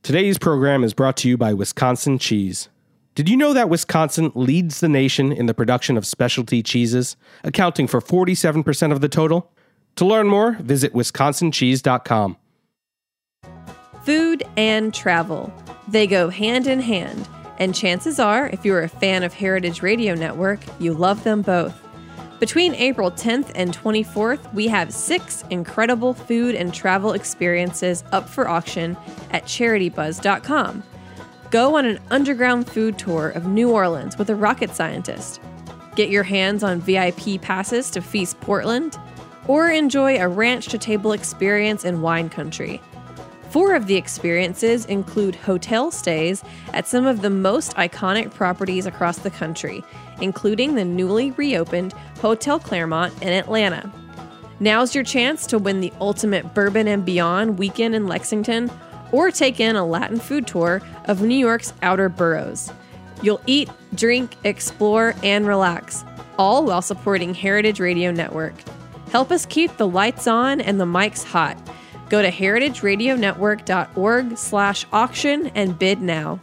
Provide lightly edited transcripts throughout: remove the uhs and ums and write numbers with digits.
Today's program is brought to you by Wisconsin Cheese. Did you know that Wisconsin leads the nation in the production of specialty cheeses, accounting for 47% of the total? To learn more, visit wisconsincheese.com. Food and travel. They go hand in hand, and chances are, if you're a fan of Heritage Radio Network, you love them both. Between April 10th and 24th, we have 6 incredible food and travel experiences up for auction at CharityBuzz.com. Go on an underground food tour of New Orleans with a rocket scientist. Get your hands on VIP passes to Feast Portland, or enjoy a ranch-to-table experience in wine country. 4 of the experiences include hotel stays at some of the most iconic properties across the country, including the newly reopened Hotel Claremont in Atlanta. Now's your chance to win the ultimate Bourbon and Beyond weekend in Lexington, or take in a Latin food tour of New York's outer boroughs. You'll eat, drink, explore, and relax, all while supporting Heritage Radio Network. Help us keep the lights on and the mics hot. Go to heritageradionetwork.org/auction and bid now.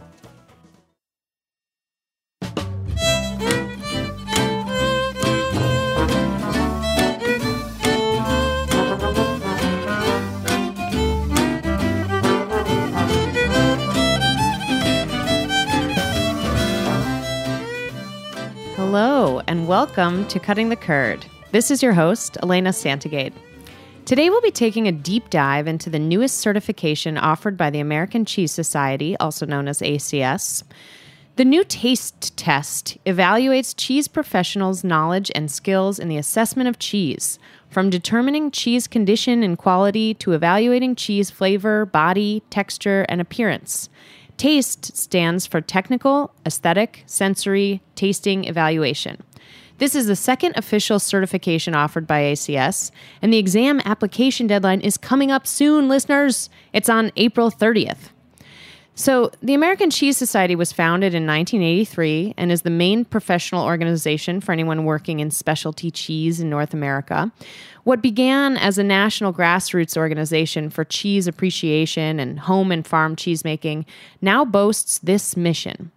Hello, and welcome to Cutting the Curd. This is your host, Elena Santagade. Today we'll be taking a deep dive into the newest certification offered by the American Cheese Society, also known as ACS. The new taste test evaluates cheese professionals' knowledge and skills in the assessment of cheese, from determining cheese condition and quality to evaluating cheese flavor, body, texture, and appearance. TASTE stands for Technical, Aesthetic, Sensory, Tasting Evaluation. This is the second official certification offered by ACS, and the exam application deadline is coming up soon, listeners. It's on April 30th. So, the American Cheese Society was founded in 1983 and is the main professional organization for anyone working in specialty cheese in North America. What began as a national grassroots organization for cheese appreciation and home and farm cheesemaking now boasts this mission.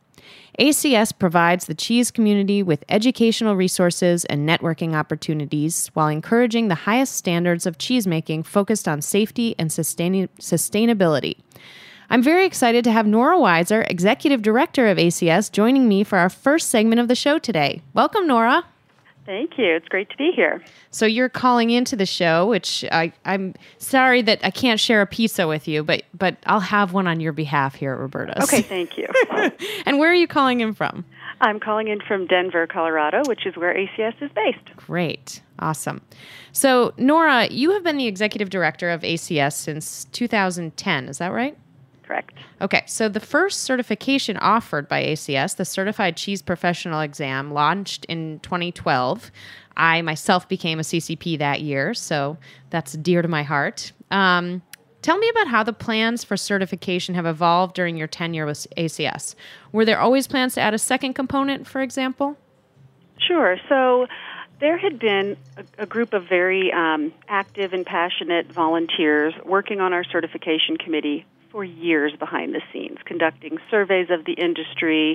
ACS provides the cheese community with educational resources and networking opportunities while encouraging the highest standards of cheesemaking focused on safety and sustainability. I'm very excited to have Nora Weiser, Executive Director of ACS, joining me for our first segment of the show today. Welcome, Nora. Thank you. It's great to be here. So you're calling into the show, which I'm sorry that I can't share a pizza with you, but I'll have one on your behalf here at Roberta's. Okay, thank you. And where are you calling in from? I'm calling in from Denver, Colorado, which is where ACS is based. Great. Awesome. So, Nora, you have been the Executive Director of ACS since 2010. Is that right? Correct. Okay, so the first certification offered by ACS, the Certified Cheese Professional Exam, launched in 2012. I myself became a CCP that year, so that's dear to my heart. Tell me about how the plans for certification have evolved during your tenure with ACS. Were there always plans to add a second component, for example? Sure. So there had been a group of very active and passionate volunteers working on our certification committee for years behind the scenes, conducting surveys of the industry,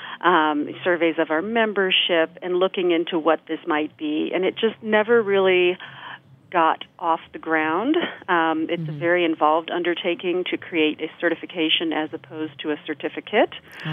surveys of our membership, and looking into what this might be. And it just never really got off the ground. It's a very involved undertaking to create a certification as opposed to a certificate.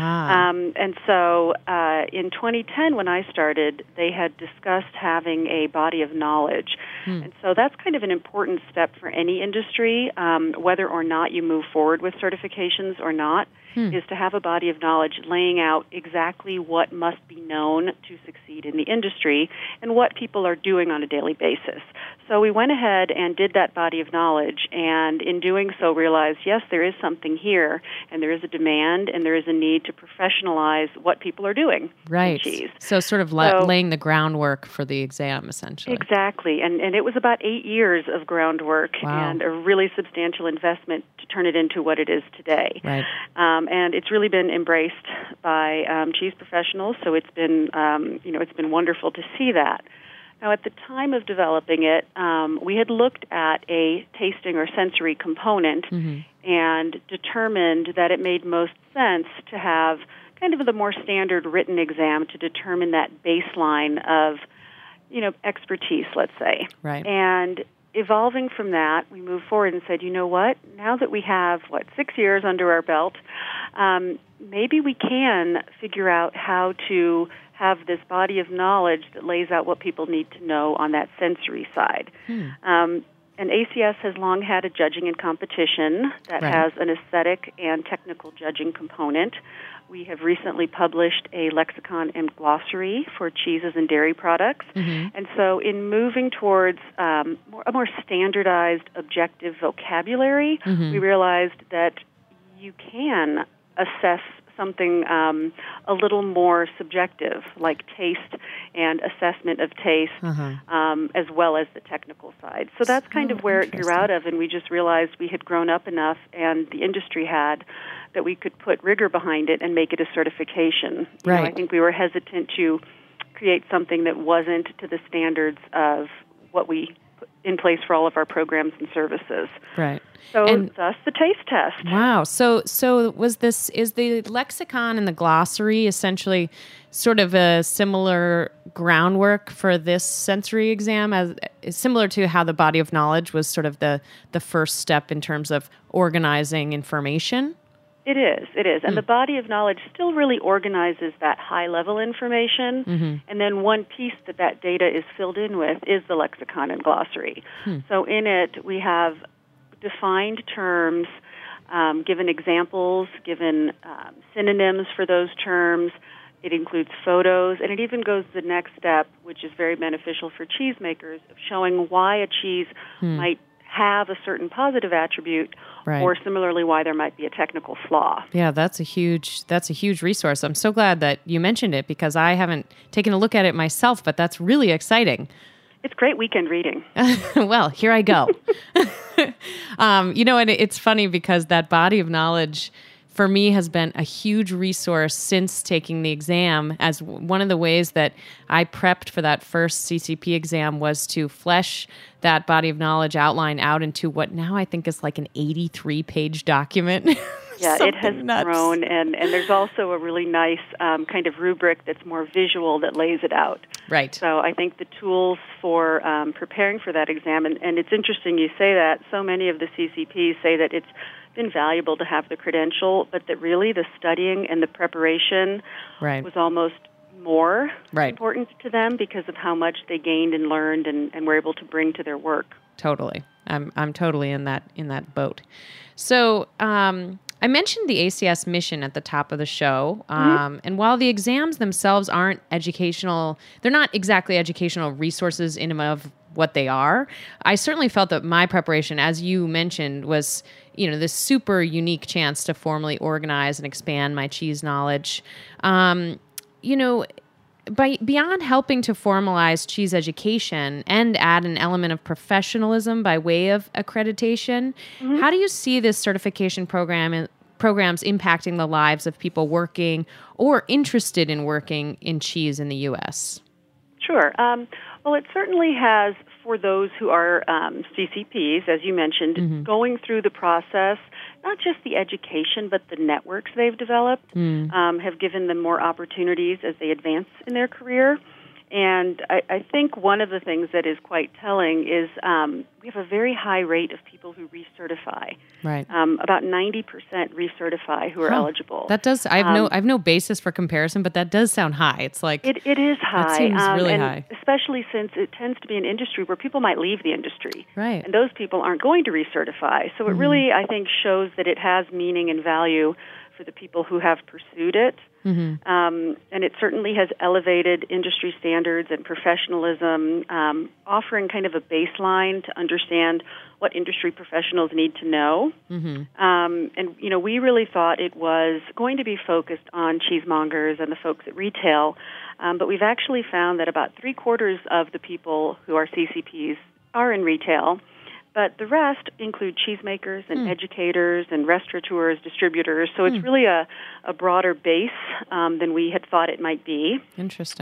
And so in 2010, when I started, they had discussed having a body of knowledge. And so that's kind of an important step for any industry, whether or not you move forward with certifications or not, is to have a body of knowledge laying out exactly what must be known to succeed in the industry and what people are doing on a daily basis. So we went ahead and did that body of knowledge, and in doing so realized, yes, there is something here, and there is a demand, and there is a need to professionalize what people are doing in cheese. So sort of laying the groundwork for the exam, essentially. Exactly, and it was about 8 years of groundwork and a really substantial investment to turn it into what it is today. Right. And it's really been embraced by cheese professionals, so it's been, it's been wonderful to see that. Now, at the time of developing it, we had looked at a tasting or sensory component, and determined that it made most sense to have kind of the more standard written exam to determine that baseline of, expertise, let's say. Right. And evolving from that, we moved forward and said, you know what, now that we have, 6 years under our belt, maybe we can figure out how to have this body of knowledge that lays out what people need to know on that sensory side. And ACS has long had a judging and competition that has an aesthetic and technical judging component. We have recently published a lexicon and glossary for cheeses and dairy products. And so in moving towards a more standardized, objective vocabulary, we realized that you can assess something a little more subjective, like taste and assessment of taste, as well as the technical side. So that's kind of where it grew out of, and we just realized we had grown up enough, and the industry had, that we could put rigor behind it and make it a certification. Right. I think we were hesitant to create something that wasn't to the standards of what we put in place for all of our programs and services. Right. So thus the taste test. Wow. So is the lexicon and the glossary essentially sort of a similar groundwork for this sensory exam, as similar to how the body of knowledge was sort of the first step in terms of organizing information? It is. And the body of knowledge still really organizes that high-level information, and then one piece that data is filled in with is the lexicon and glossary. So in it, we have defined terms, given examples, given synonyms for those terms. It includes photos, and it even goes the next step, which is very beneficial for cheesemakers, of showing why a cheese might have a certain positive attribute, or similarly why there might be a technical flaw. Yeah, that's a huge resource. I'm so glad that you mentioned it, because I haven't taken a look at it myself, but that's really exciting. It's great weekend reading. Well, here I go. And it's funny because that body of knowledge for me has been a huge resource since taking the exam. As one of the ways that I prepped for that first CCP exam was to flesh that body of knowledge outline out into what now I think is like an 83-page document. Yeah, it has grown, and there's also a really nice kind of rubric that's more visual that lays it out. Right. So I think the tools for preparing for that exam, and it's interesting you say that, so many of the CCPs say that it's been valuable to have the credential, but that really the studying and the preparation was almost more important to them because of how much they gained and learned and were able to bring to their work. Totally. I'm totally in that boat. So I mentioned the ACS mission at the top of the show, and while the exams themselves aren't educational, they're not exactly educational resources in and of what they are. I certainly felt that my preparation, as you mentioned, was this super unique chance to formally organize and expand my cheese knowledge. Beyond helping to formalize cheese education and add an element of professionalism by way of accreditation, how do you see this certification programs impacting the lives of people working or interested in working in cheese in the U.S.? Sure. Well, it certainly has for those who are CCPs, as you mentioned, going through the process, not just the education, but the networks they've developed have given them more opportunities as they advance in their career. And I think one of the things that is quite telling is we have a very high rate of people who recertify. Right. About 90% recertify who are eligible. That does. I have no basis for comparison, but that does sound high. It's like it is high. That seems really high, especially since it tends to be an industry where people might leave the industry, right? And those people aren't going to recertify. So it really, I think, shows that it has meaning and value for the people who have pursued it. And it certainly has elevated industry standards and professionalism, offering kind of a baseline to understand what industry professionals need to know. And, we really thought it was going to be focused on cheesemongers and the folks at retail, but we've actually found that about 3/4 of the people who are CCPs are in retail. But the rest include cheesemakers and educators and restaurateurs, distributors. So it's really a broader base than we had thought it might be. Interesting.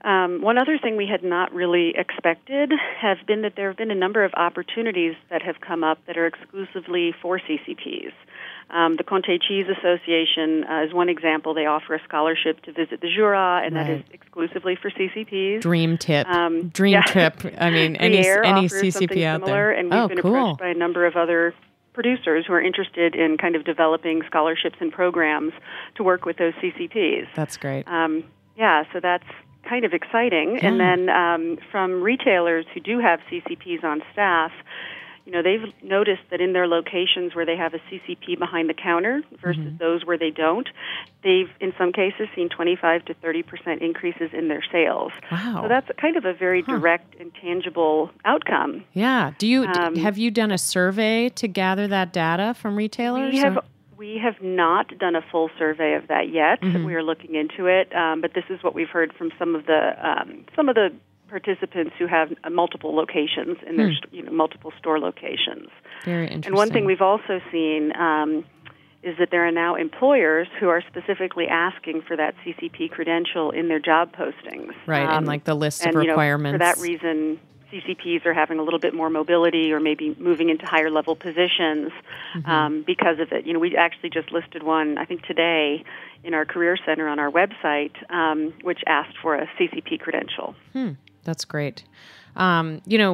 One other thing we had not really expected has been that there have been a number of opportunities that have come up that are exclusively for CCPs. The Comté Cheese Association is one example. They offer a scholarship to visit the Jura, and that is exclusively for CCPs. Dream tip. Tip. I mean, any CCP out similar, there. And we've been approached by a number of other producers who are interested in kind of developing scholarships and programs to work with those CCPs. That's great. So that's kind of exciting. Yeah. And then from retailers who do have CCPs on staff, they've noticed that in their locations where they have a CCP behind the counter versus those where they don't, they've, in some cases, seen 25 to 30% increases in their sales. Wow. So that's kind of a very direct and tangible outcome. Yeah. Have you done a survey to gather that data from retailers? We have not done a full survey of that yet. We are looking into it, but this is what we've heard from some of the participants who have multiple locations in their multiple store locations. Very interesting. And one thing we've also seen is that there are now employers who are specifically asking for that CCP credential in their job postings. Right, and like the list of requirements. For that reason, CCPs are having a little bit more mobility or maybe moving into higher level positions because of it. We actually just listed one, I think today, in our Career Center on our website, which asked for a CCP credential. That's great. As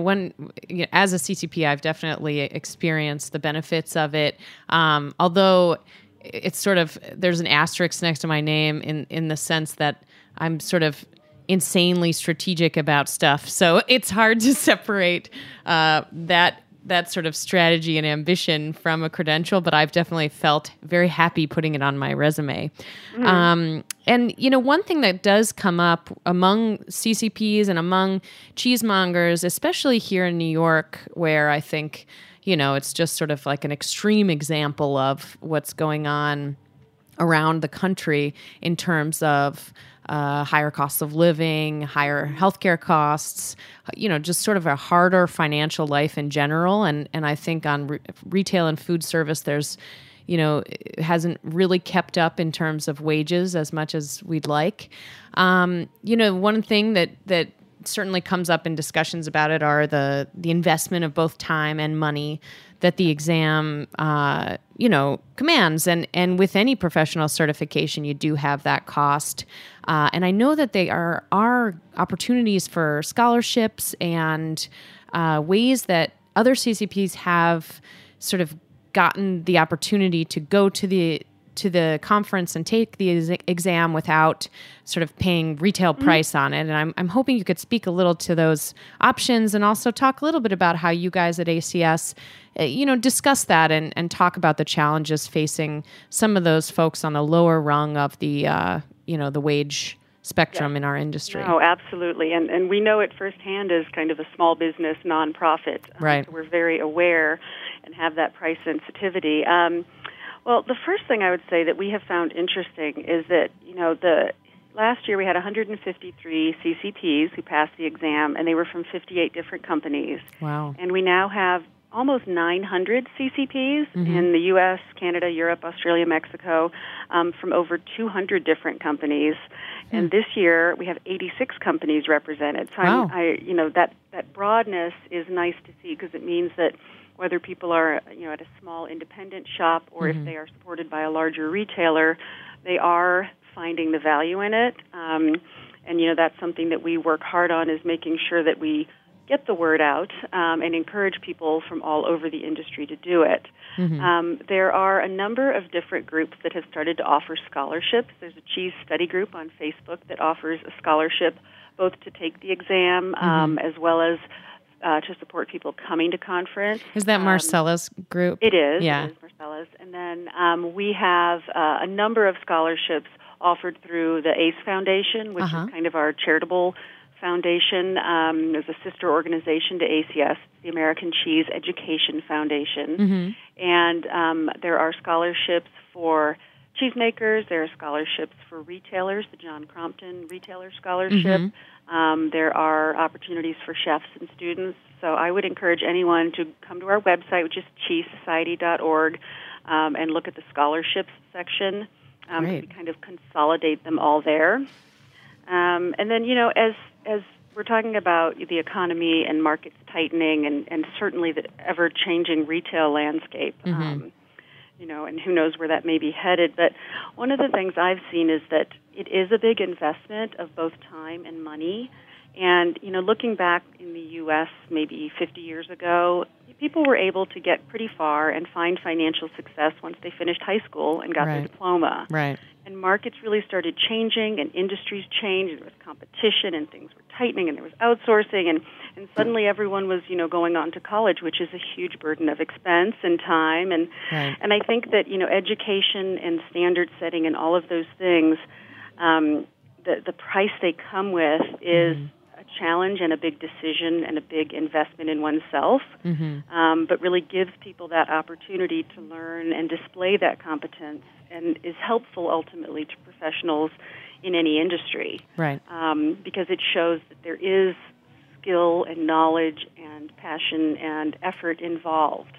a CCP, I've definitely experienced the benefits of it. Although it's sort of, there's an asterisk next to my name in the sense that I'm sort of insanely strategic about stuff. So it's hard to separate that sort of strategy and ambition from a credential, but I've definitely felt very happy putting it on my resume. And, one thing that does come up among CCPs and among cheesemongers, especially here in New York, where I think, it's just sort of like an extreme example of what's going on around the country in terms of higher costs of living, higher healthcare costs, just sort of a harder financial life in general. And I think on retail and food service, there's, it hasn't really kept up in terms of wages as much as we'd like. One thing that certainly comes up in discussions about it are the investment of both time and money that the exam, commands. And with any professional certification, you do have that cost. And I know that there are opportunities for scholarships and ways that other CCPs have sort of gotten the opportunity to go to the conference and take the exam without sort of paying retail price on it. And I'm hoping you could speak a little to those options and also talk a little bit about how you guys at ACS, discuss that and talk about the challenges facing some of those folks on the lower rung of the, the wage spectrum in our industry. Oh, absolutely. And we know it firsthand as kind of a small business nonprofit. Right. So we're very aware and have that price sensitivity. Well, the first thing I would say that we have found interesting is that, last year we had 153 CCPs who passed the exam, and they were from 58 different companies. Wow. And we now have almost 900 CCPs in the U.S., Canada, Europe, Australia, Mexico, from over 200 different companies. And this year we have 86 companies represented. So wow. That broadness is nice to see because it means that whether people are at a small independent shop or if they are supported by a larger retailer, they are finding the value in it. And that's something that we work hard on, is making sure that we get the word out and encourage people from all over the industry to do it. There are a number of different groups that have started to offer scholarships. There's a cheese study group on Facebook that offers a scholarship both to take the exam as well as to support people coming to conference. Is that Marcella's group? It is. Yeah. It is Marcella's. And then we have a number of scholarships offered through the ACE Foundation, which is kind of our charitable foundation. There's a sister organization to ACS, the American Cheese Education Foundation. And there are scholarships for cheesemakers. There are scholarships for retailers, the John Crompton Retailer Scholarship. There are opportunities for chefs and students. So I would encourage anyone to come to our website, which is cheesesociety.org, and look at the scholarships section. We kind of consolidate them all there. And then, as we're talking about the economy and markets tightening and certainly the ever-changing retail landscape, and who knows where that may be headed. But one of the things I've seen is that it is a big investment of both time and money. And, looking back in the U.S. maybe 50 years ago, people were able to get pretty far and find financial success once they finished high school and got their diploma. Right. And markets really started changing, and industries changed, and there was competition, and things were tightening, and there was outsourcing, and suddenly everyone was, going on to college, which is a huge burden of expense and time. And I think that, education and standard setting and all of those things, the price they come with is a challenge and a big decision and a big investment in oneself, but really gives people that opportunity to learn and display that competence and is helpful ultimately to professionals in any industry. Right. Because it shows that there is skill and knowledge and passion and effort involved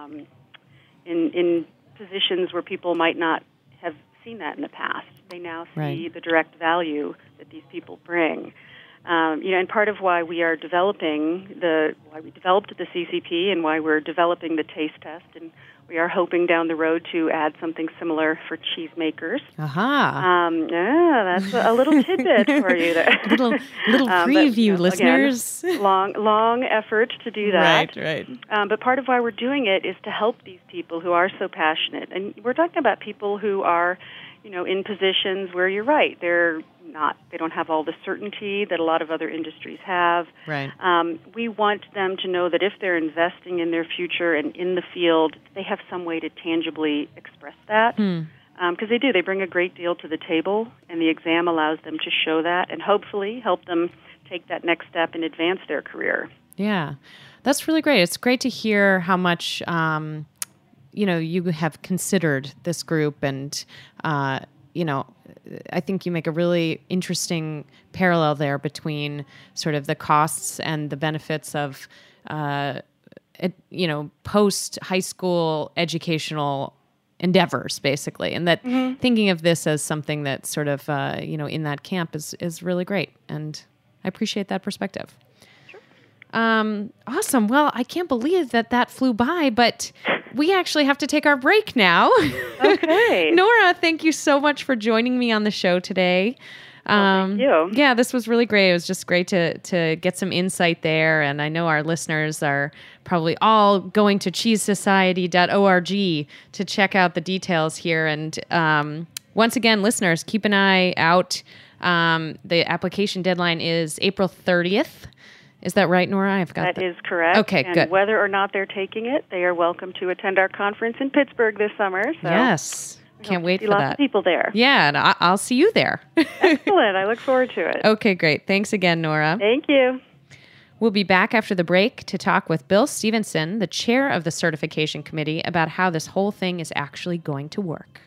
in positions where people might not have seen that in the past. They now see the direct value that these people bring. And part of why we are developing why we developed the CCP and why we're developing the taste test, and we are hoping down the road to add something similar for cheesemakers. That's a little tidbit for you there. little preview, but, listeners. Again, long effort to do that. Right. But part of why we're doing it is to help these people who are so passionate. And we're talking about people who are, in positions where you're right. They don't have all the certainty that a lot of other industries have. Right. We want them to know that if they're investing in their future and in the field, they have some way to tangibly express that. Because they do. They bring a great deal to the table, and the exam allows them to show that and hopefully help them take that next step and advance their career. Yeah, that's really great. It's great to hear how much you have considered this group, and I think you make a really interesting parallel there between sort of the costs and the benefits of, post high school educational endeavors, basically, and that thinking of this as something that's sort of, in that camp is really great, and I appreciate that perspective. Awesome. Well, I can't believe that flew by, but we actually have to take our break now. Okay. Nora, thank you so much for joining me on the show today. Thank you. Yeah, this was really great. It was just great to get some insight there. And I know our listeners are probably all going to cheesesociety.org to check out the details here. And once again, listeners, keep an eye out. The application deadline is April 30th. Is that right, Nora? That is correct. Okay, and good. Whether or not they're taking it, they are welcome to attend our conference in Pittsburgh this summer. So yes. Can't wait for lots that. Of people there. Yeah, and I'll see you there. Excellent. I look forward to it. Okay, great. Thanks again, Nora. Thank you. We'll be back after the break to talk with Bill Stevenson, the chair of the certification committee, about how this whole thing is actually going to work.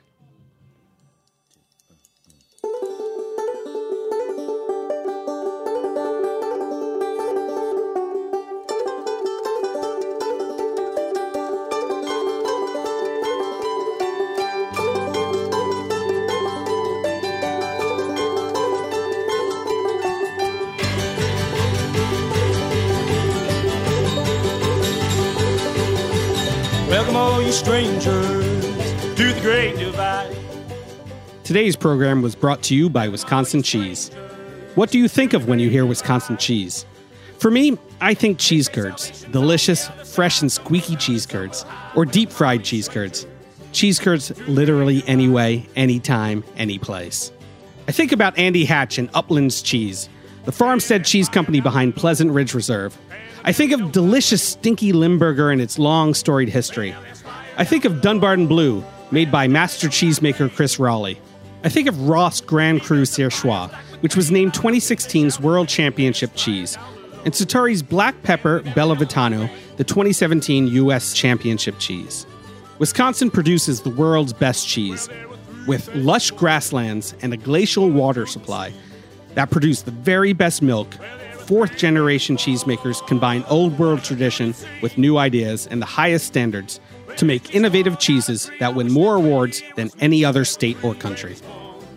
Welcome all you strangers to the Great Divide. Today's program was brought to you by Wisconsin Cheese. What do you think of when you hear Wisconsin cheese? For me, I think cheese curds. Delicious, fresh and squeaky cheese curds. Or deep fried cheese curds. Cheese curds literally any way, anytime, any place. I think about Andy Hatch and Uplands Cheese, the farmstead cheese company behind Pleasant Ridge Reserve. I think of delicious stinky Limburger and its long storied history. I think of Dunbarton Blue, made by master cheesemaker Chris Raleigh. I think of Ross Grand Cru Surchoix, which was named 2016's World Championship cheese, and Sartori's Black Pepper Bella Vitano, the 2017 U.S. Championship cheese. Wisconsin produces the world's best cheese, with lush grasslands and a glacial water supply that produce the very best milk. Fourth-generation cheesemakers combine old-world tradition with new ideas and the highest standards to make innovative cheeses that win more awards than any other state or country.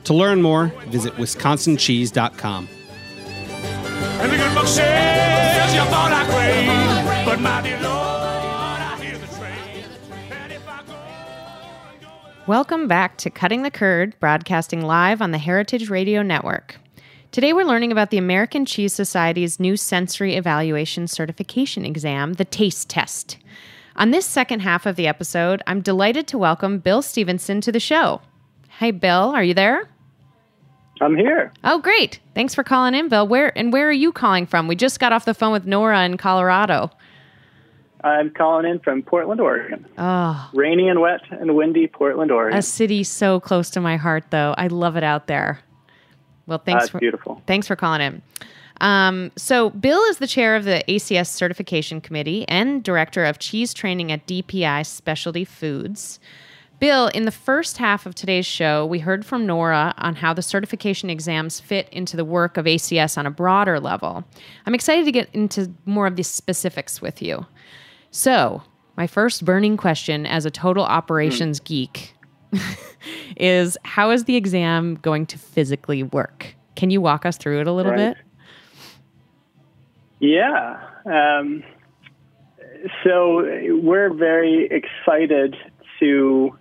To learn more, visit wisconsincheese.com. And the good book says you thought I crave, but my dear Lord, I hear the train. And if I go... Welcome back to Cutting the Curd, broadcasting live on the Heritage Radio Network. Today we're learning about the American Cheese Society's new sensory evaluation certification exam, the Taste Test. On this second half of the episode, I'm delighted to welcome Bill Stevenson to the show. Hey, Bill, are you there? I'm here. Oh, great. Thanks for calling in, Bill. Where are you calling from? We just got off the phone with Nora in Colorado. I'm calling in from Portland, Oregon. Oh, Rainy and wet and windy Portland, Oregon. a city so close to my heart, though. I love it out there. Well, thanks It's beautiful. Thanks for calling in. So Bill is the chair of the ACS Certification Committee and director of cheese training at DPI Specialty Foods. Bill, in the first half of today's show, we heard from Nora on how the certification exams fit into the work of ACS on a broader level. I'm excited to get into more of the specifics with you. So, my first burning question as a total operations geek is, how is the exam going to physically work? Can you walk us through it a little bit? Yeah. So we're very excited to,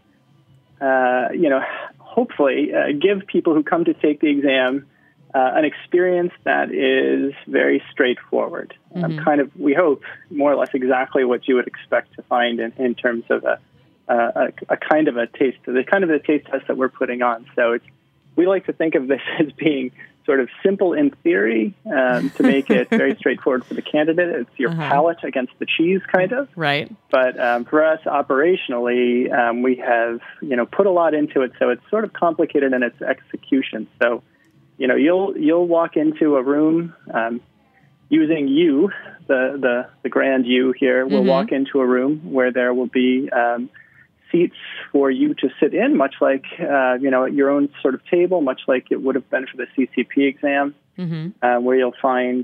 hopefully give people who come to take the exam an experience that is very straightforward. We hope, more or less exactly what you would expect to find in terms of a kind of a taste, the kind of a taste test that we're putting on. So we like to think of this as being sort of simple in theory to make it very straightforward for the candidate. It's your palate against the cheese, kind of. Right. But for us, operationally, we have put a lot into it, so it's sort of complicated in its execution. So you'll walk into a room using you, the grand you here. We'll walk into a room where there will be seats for you to sit in, much like at your own sort of table, much like it would have been for the CCP exam, where you'll find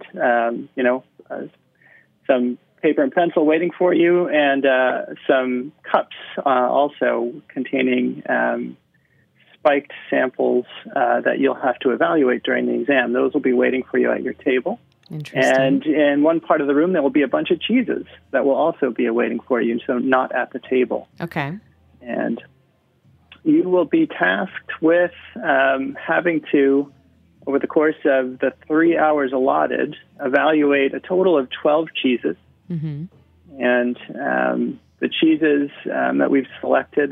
some paper and pencil waiting for you, and some cups also containing spiked samples that you'll have to evaluate during the exam. Those will be waiting for you at your table. Interesting. And in one part of the room, there will be a bunch of cheeses that will also be awaiting for you, so not at the table. Okay. And you will be tasked with having to, over the course of the 3 hours allotted, evaluate a total of 12 cheeses. And the cheeses that we've selected,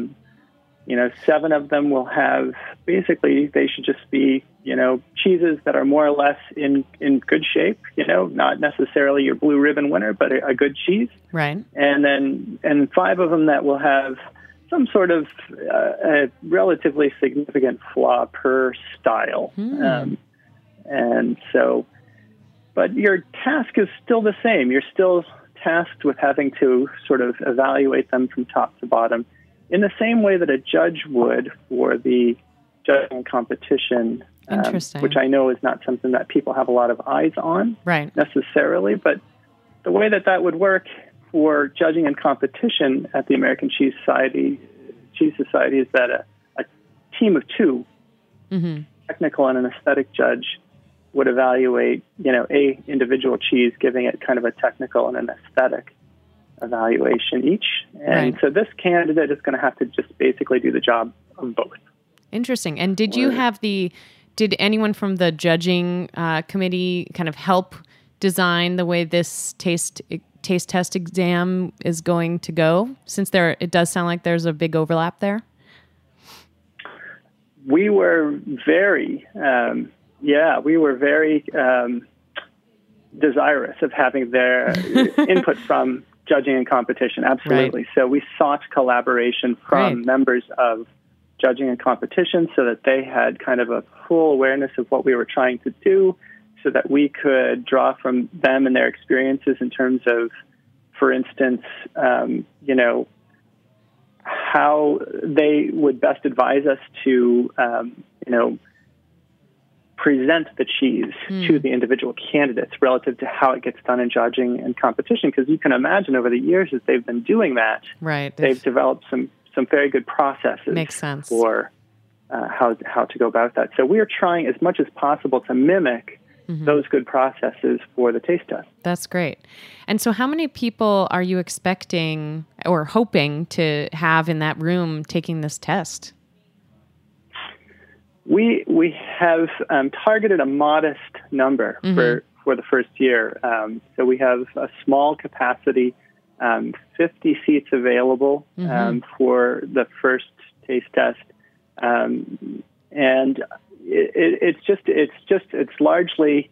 7 of them will have, basically, they should just be, cheeses that are more or less in good shape, not necessarily your blue ribbon winner, but a good cheese. Right. And 5 of them that will have some sort of a relatively significant flaw per style. And so, but your task is still the same. You're still tasked with having to sort of evaluate them from top to bottom in the same way that a judge would for the judging competition, which I know is not something that people have a lot of eyes on necessarily, but the way that would work for judging and competition at the American Cheese Society is that a team of 2, technical and an aesthetic judge, would evaluate, a individual cheese, giving it kind of a technical and an aesthetic evaluation each. And so this candidate is going to have to just basically do the job of both. Interesting. And did anyone from the judging committee kind of help design the way this taste test exam is going to go, since it does sound like there's a big overlap there? We were very, desirous of having their input from judging and competition. Absolutely. Right. So we sought collaboration from members of judging and competition so that they had kind of a full awareness of what we were trying to do, so that we could draw from them and their experiences in terms of, for instance, how they would best advise us to, present the cheese to the individual candidates relative to how it gets done in judging and competition. Because you can imagine over the years as they've been doing that, they've developed some very good processes. Makes sense. For how to go about that. So we are trying as much as possible to mimic those good processes for the taste test. That's great. And so how many people are you expecting or hoping to have in that room taking this test? We have targeted a modest number for the first year. So we have a small capacity, 50 seats available for the first taste test. And it's largely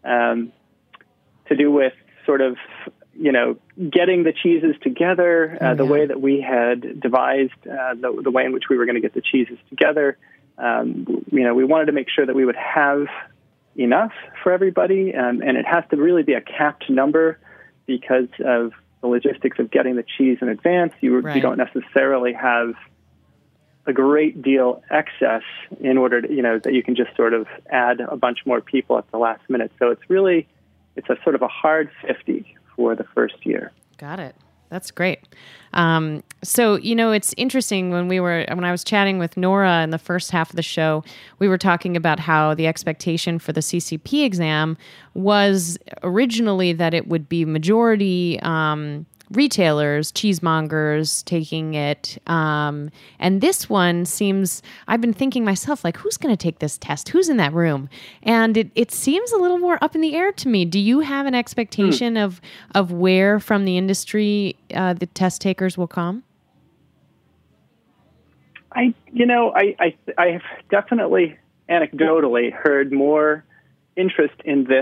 to do with sort of, getting the cheeses together, the way that we had devised, the way in which we were going to get the cheeses together. We wanted to make sure that we would have enough for everybody, and it has to really be a capped number because of the logistics of getting the cheese in advance. You don't necessarily have a great deal excess in order to, that you can just sort of add a bunch more people at the last minute. So it's a sort of a hard 50 for the first year. Got it. That's great. So, it's interesting when I was chatting with Nora in the first half of the show, we were talking about how the expectation for the CCP exam was originally that it would be majority retailers, cheesemongers taking it. And this one seems, I've been thinking myself, like, who's going to take this test? Who's in that room? And it seems a little more up in the air to me. Do you have an expectation of where from the industry the test takers will come? I have definitely anecdotally heard more interest in this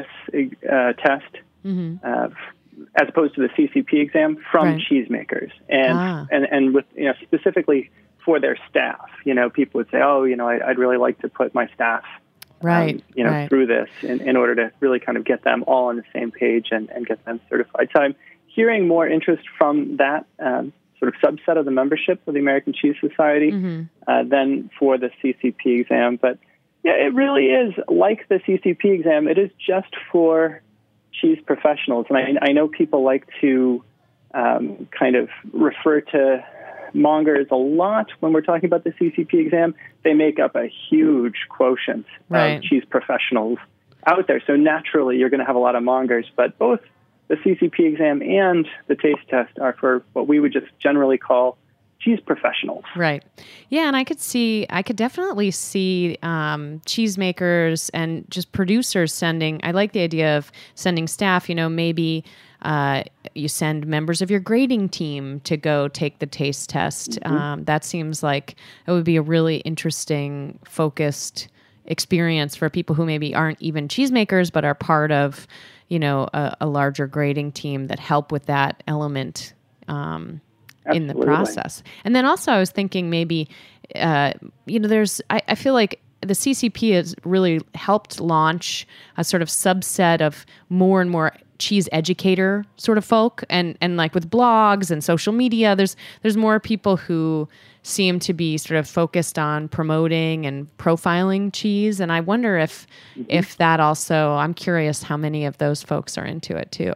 test as opposed to the CCP exam from cheesemakers and with specifically for their staff. People would say, I'd really like to put my staff through this in order to really kind of get them all on the same page and get them certified. So I'm hearing more interest from that sort of subset of the membership of the American Cheese Society than for the CCP exam. But yeah, it really is like the CCP exam. It is just for cheese professionals. And I know people like to kind of refer to mongers a lot when we're talking about the CCP exam. They make up a huge quotient of cheese professionals out there. So naturally, you're going to have a lot of mongers, but both the CCP exam and the taste test are for what we would just generally call cheese professionals. Right. Yeah, and I could definitely see cheesemakers and just producers I like the idea of sending staff, maybe you send members of your grading team to go take the taste test. That seems like it would be a really interesting, focused experience for people who maybe aren't even cheesemakers, but are part of, a larger grading team that help with that element in the process. And then also I was thinking maybe, I feel like the CCP has really helped launch a sort of subset of more and more cheese educator sort of folk. And like with blogs and social media, there's more people who seem to be sort of focused on promoting and profiling cheese. And I wonder if that also, I'm curious how many of those folks are into it too.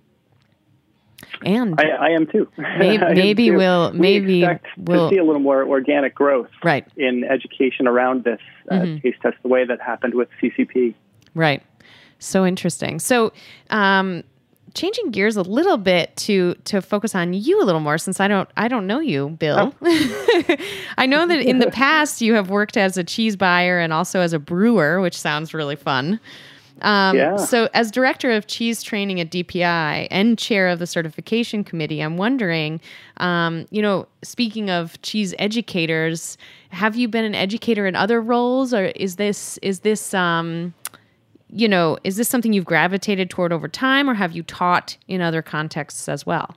And I am too. Maybe we'll to see a little more organic growth in education around this taste test, the way that happened with CCP. Right. So interesting. So changing gears a little bit to focus on you a little more, since I don't know you, Bill. Oh. I know that in the past you have worked as a cheese buyer and also as a brewer, which sounds really fun. So as director of cheese training at DPI and chair of the certification committee, I'm wondering, speaking of cheese educators, have you been an educator in other roles, or is this something you've gravitated toward over time, or have you taught in other contexts as well?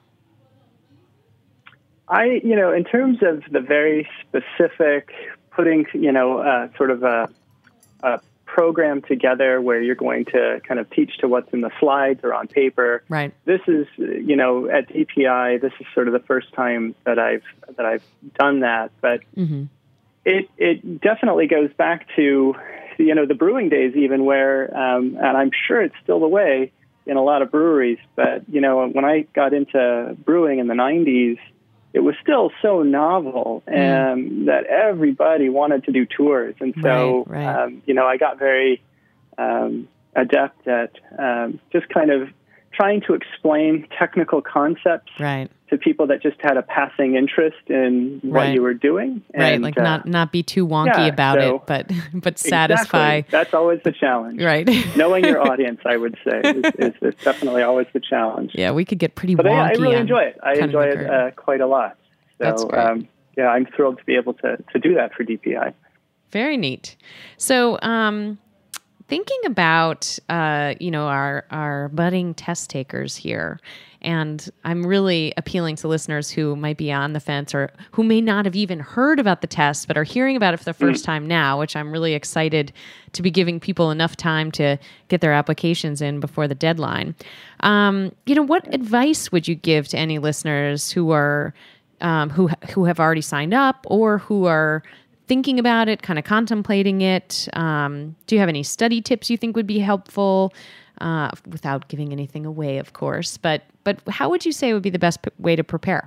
In terms of the very specific putting, sort of a program together where you're going to kind of teach to what's in the slides or on paper. Right. This is, at DPI, this is sort of the first time that I've done that. But it definitely goes back to, the brewing days even where, and I'm sure it's still the way in a lot of breweries, but, when I got into brewing in the 90s, it was still so novel that everybody wanted to do tours. And so, I got very adept at just kind of trying to explain technical concepts to people that just had a passing interest in what you were doing. And, like not be too wonky about it, but satisfy. Exactly. That's always the challenge. Right. Knowing your audience, I would say, is definitely always the challenge. Yeah, we could get pretty but wonky. I really enjoy it. I enjoy it quite a lot. So, That's great. I'm thrilled to be able to do that for DPI. Very neat. So, thinking about, our budding test takers here, and I'm really appealing to listeners who might be on the fence or who may not have even heard about the test, but are hearing about it for the first time now, which I'm really excited to be giving people enough time to get their applications in before the deadline. What advice would you give to any listeners who are, who have already signed up or who are thinking about it, kind of contemplating it? Do you have any study tips you think would be helpful, without giving anything away, of course? But how would you say would be the best way to prepare?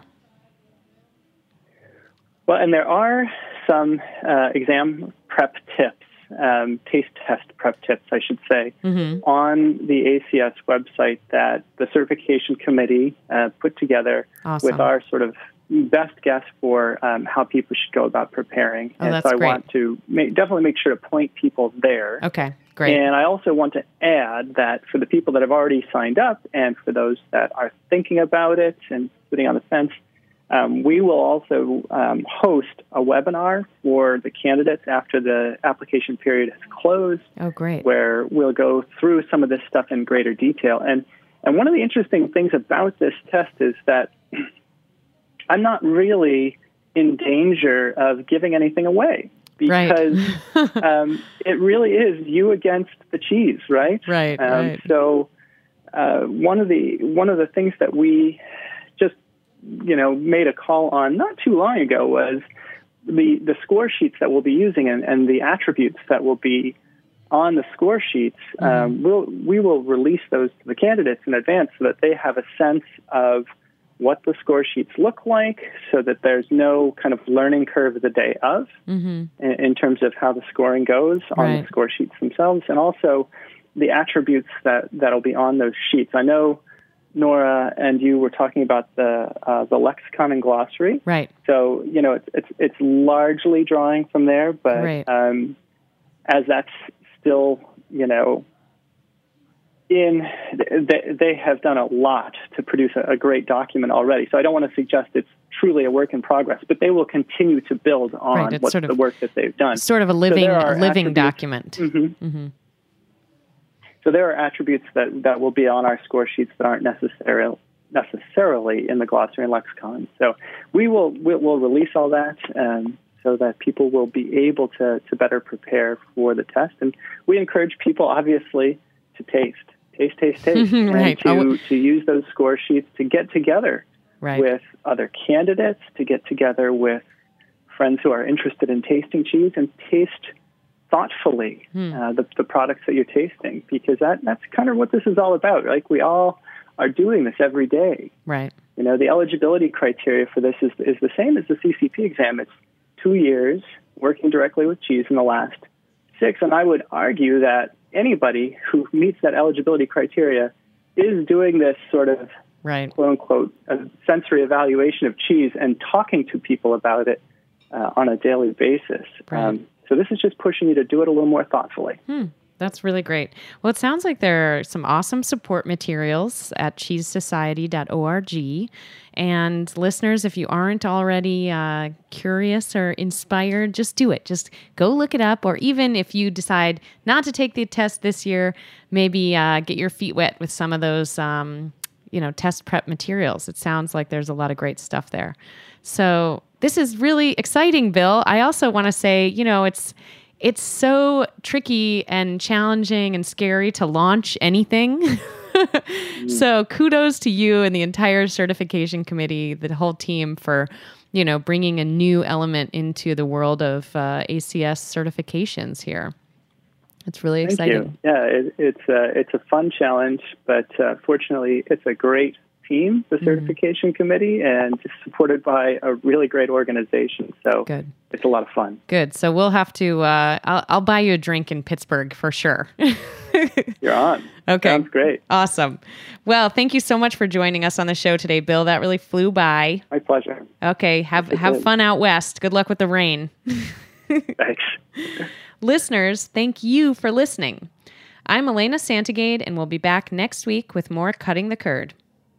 Well, and there are some exam prep tips, taste test prep tips, I should say, on the ACS website that the certification committee put together with our sort of best guess for how people should go about preparing. And so I want to definitely make sure to point people there. Okay, great. And I also want to add that for the people that have already signed up and for those that are thinking about it and sitting on the fence, we will also host a webinar for the candidates after the application period has closed. Oh, great. Where we'll go through some of this stuff in greater detail. And one of the interesting things about this test is that I'm not really in danger of giving anything away because it really is you against the cheese, right? Right. So one of the things that we just made a call on not too long ago was the score sheets that we'll be using and the attributes that will be on the score sheets. We will release those to the candidates in advance so that they have a sense of what the score sheets look like so that there's no kind of learning curve the day of in terms of how the scoring goes on the score sheets themselves, and also the attributes that'll be on those sheets. I know, Nora, and you were talking about the lexicon and glossary. Right. So, it's largely drawing from there, but as that's still, they have done a lot to produce a great document already. So I don't want to suggest it's truly a work in progress, but they will continue to build on what's the work that they've done. Sort of a living document. So there are attributes that will be on our score sheets that aren't necessarily in the glossary and lexicon. So we'll release all that so that people will be able to better prepare for the test. And we encourage people, obviously, to taste, and to use those score sheets to get together with other candidates, to get together with friends who are interested in tasting cheese and taste thoughtfully the products that you're tasting, because that's kind of what this is all about. Like, we all are doing this every day. Right. The eligibility criteria for this is the same as the CCP exam. It's 2 years working directly with cheese in the last 6, and I would argue that anybody who meets that eligibility criteria is doing this sort of quote-unquote sensory evaluation of cheese and talking to people about it on a daily basis. So this is just pushing you to do it a little more thoughtfully. That's really great. Well, it sounds like there are some awesome support materials at cheesesociety.org. And listeners, if you aren't already curious or inspired, just do it. Just go look it up. Or even if you decide not to take the test this year, maybe get your feet wet with some of those test prep materials. It sounds like there's a lot of great stuff there. So this is really exciting, Bill. I also want to say, it's so tricky and challenging and scary to launch anything. So kudos to you and the entire certification committee, the whole team, for, bringing a new element into the world of ACS certifications here. It's really exciting. Thank you. Yeah, it's a fun challenge, but fortunately, it's a great team, the certification committee, and just supported by a really great organization. So Good. It's a lot of fun. Good. So we'll have to, I'll buy you a drink in Pittsburgh for sure. You're on. Okay. Sounds great. Awesome. Well, thank you so much for joining us on the show today, Bill. That really flew by. My pleasure. Okay. Have fun out west. Good luck with the rain. Thanks. Listeners, thank you for listening. I'm Elena Santagade, and we'll be back next week with more Cutting the Curd.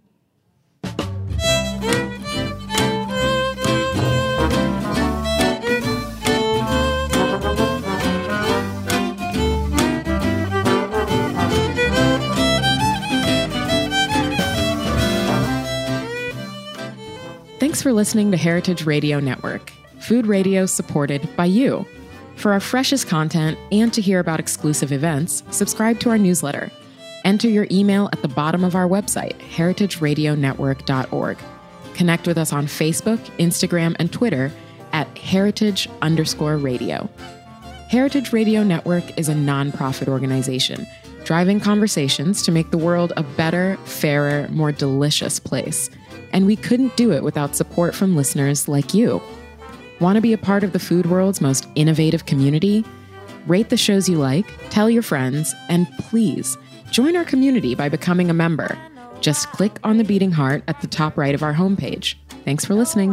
Thanks for listening to Heritage Radio Network, food radio supported by you. For our freshest content and to hear about exclusive events, subscribe to our newsletter. Enter your email at the bottom of our website, heritageradionetwork.org. Connect with us on Facebook, Instagram, and Twitter at heritage_radio. Heritage Radio Network is a nonprofit organization driving conversations to make the world a better, fairer, more delicious place. And we couldn't do it without support from listeners like you. Want to be a part of the food world's most innovative community? Rate the shows you like, tell your friends, and please join our community by becoming a member. Just click on the beating heart at the top right of our homepage. Thanks for listening.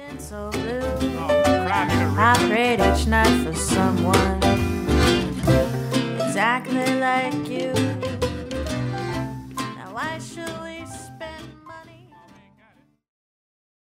I prayed each night for someone exactly like you.